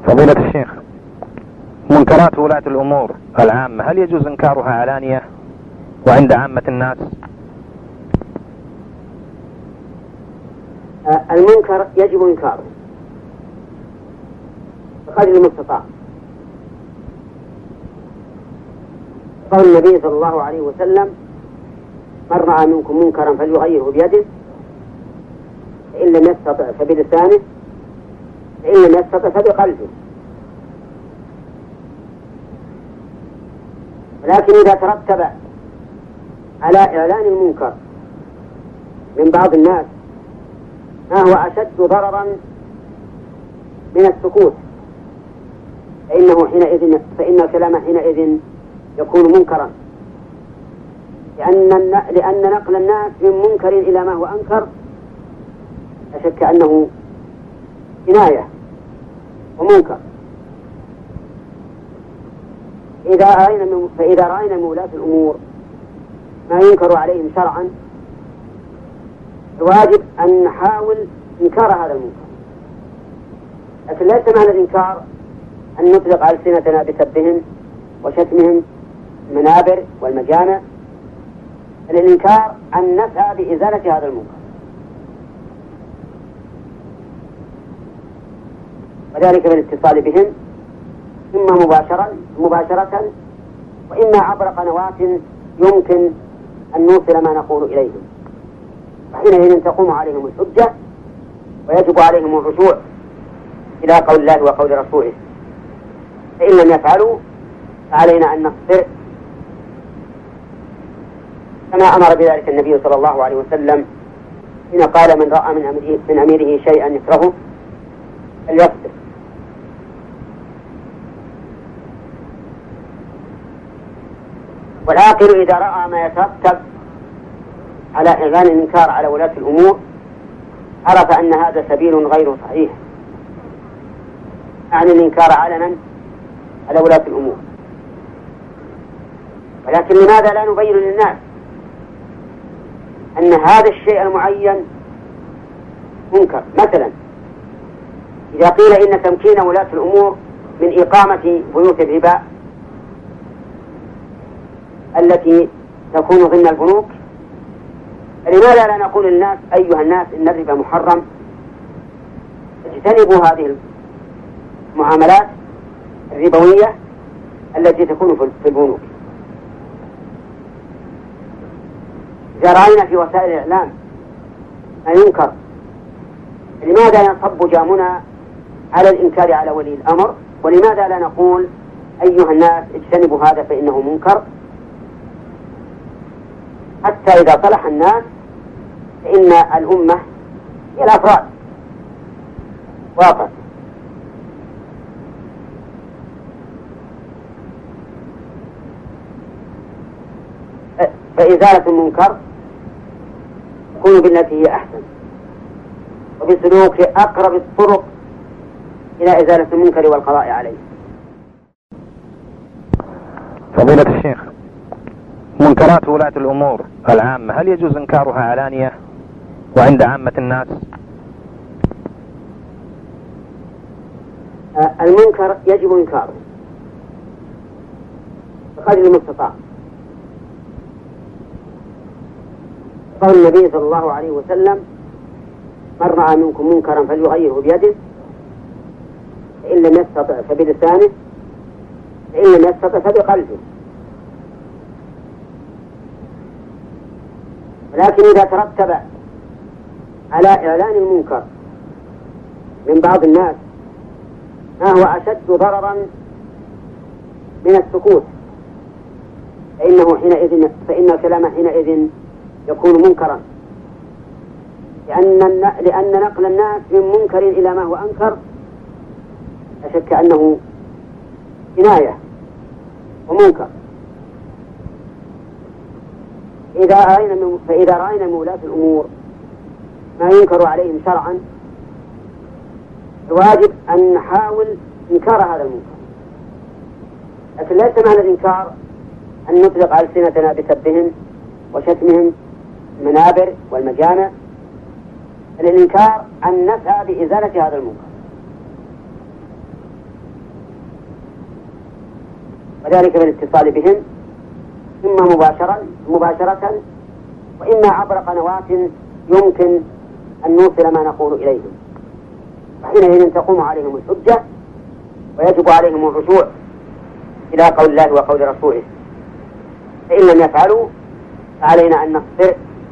فضيلة الشيخ، منكرات ولاة الأمور العامة هل يجوز إنكارها علانية وعند عامة الناس؟ المنكر يجب إنكاره بقدر المستطاع. قول النبي صلى الله عليه وسلم: من رأى منكم منكرا فليغيره بيده، فإن لم يستطع فبلسانه، فإن لم يستطع فبقلبه. ولكن إذا ترتب على إعلان المنكر من بعض الناس ما هو أشد ضررا من السكوت، فإن الكلام حينئذ يكون منكرا، لأن نقل الناس من منكر إلى ما هو أنكر لا شك أنه جناية ومنكر. فإذا رأينا من ولاة الأمور ما ينكر عليهم شرعا الواجب أن نحاول إنكار هذا المنكر، لكن ليس معنى الإنكار أن نطلق ألسنتنا بسبهم وشتمهم المنابر والمجامع. الإنكار أن نسعى بإزالة هذا المنكر، وذلك بالاتصال بهم إما مباشرة وإما عبر قنوات يمكن أن نوصل ما نقول إليهم، وحينئذ تقوم عليهم الحجة ويجب عليهم الرجوع إلى قول الله وقول رسوله. فإن لم يفعلوا فعلينا أن نصبر كما أمر بذلك النبي صلى الله عليه وسلم حين قال: من رأى من أميره شيئا يكرهه فليصبر. والعاقل إذا رأى ما يترتب على إعلان الإنكار على ولاة الأمور عرف أن هذا سبيل غير صحيح، يعني الإنكار علنا على ولاة الأمور. ولكن لماذا لا نبين للناس أن هذا الشيء المعين منكر؟ مثلا إذا قيل إن تمكين ولاة الأمور من إقامة بيوت الربا التي تكون ضمن البنوك، لماذا لا نقول للناس: أيها الناس إن الربا محرم، اجتنبوا هذه المعاملات الربوية التي تكون في البنوك. إذا رأينا في وسائل الإعلام ما ينكر، لماذا ينصب جامنا على الإنكار على ولي الأمر؟ ولماذا لا نقول: أيها الناس اجتنبوا هذا فإنه منكر؟ حتى إذا صلح الناس فإن الأمة هي الأفراد واقع. فإزالة المنكر تكون بالتي هي أحسن وبسلوك أقرب الطرق إلى إزالة المنكر والقضاء عليه. فضيلة الشيخ، منكرات ولاة الأمور العامة هل يجوز إنكارها علانية وعند عامة الناس؟ المنكر يجب إنكاره بقدر المستطاع. قول النبي صلى الله عليه وسلم: من رأى منكم منكرا فليغيره بيده، فإن لم يستطع فبلسانه، فإن لم يستطع فبقلبه. ولكن إذا ترتب على إعلان المنكر من بعض الناس ما هو أشد ضررا من السكوت، فإن الكلام حينئذ يكون منكرا، لأن نقل الناس من منكر إلى ما هو أنكر لا شك أنه جناية ومنكر. فإذا رأينا من ولاة الأمور ما ينكر عليهم شرعا الواجب أن نحاول إنكار هذا المنكر، لكن ليس معنى الإنكار أن نطلق ألسنتنا بسبهم وشتمهم المنابر والمجامع. الإنكار أن نسعى بإزالة هذا المنكر، وذلك بالاتصال بهم إما مباشرة وإما عبر قنوات يمكن أن نوصل ما نقول إليهم، وحينئذ تقوم عليهم الحجة ويجب عليهم الرجوع إلى قول الله وقول رسوله. فإن لم يفعلوا فعلينا أن نصبر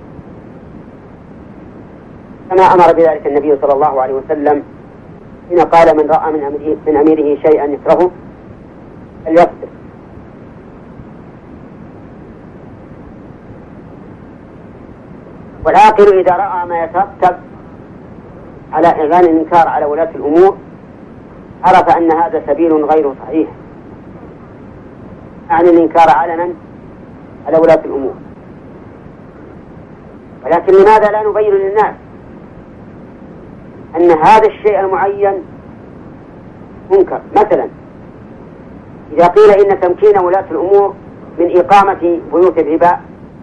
كما أمر بذلك النبي صلى الله عليه وسلم حين قال: من رأى من أميره شيئا يكرهه فليصبر. والعاقل إذا رأى ما يترتب على إعلان الإنكار على ولاة الأمور عرف أن هذا سبيل غير صحيح، يعني الإنكار علنا على ولاة الأمور. ولكن لماذا لا نبين للناس أن هذا الشيء المعين منكر؟ مثلا إذا قيل إن تمكين ولاة الأمور من إقامة بيوت الربا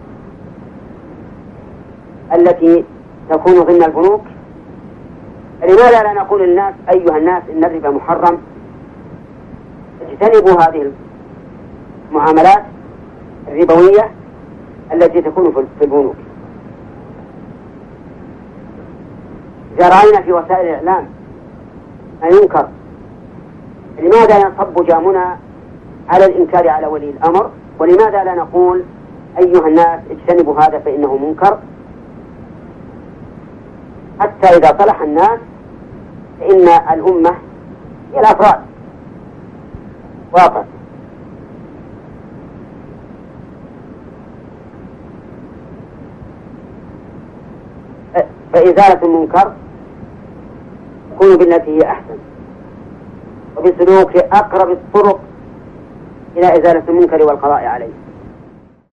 التي تكون ضمن البنوك، فلماذا لا نقول للناس: أيها الناس إن الربا محرم، اجتنبوا هذه المعاملات الربوية التي تكون في البنوك. إذا رأينا في وسائل الإعلام ما ينكر، لماذا ينصب جامنا على الإنكار على ولي الأمر؟ ولماذا لا نقول: أيها الناس اجتنبوا هذا فإنه منكر؟ حتى إذا صلح الناس فإن الأمة هي الأفراد واقع. فإزالة المنكر تكون بالتي هي أحسن، وبسلوك أقرب الطرق إلى إزالة المنكر والقضاء عليه.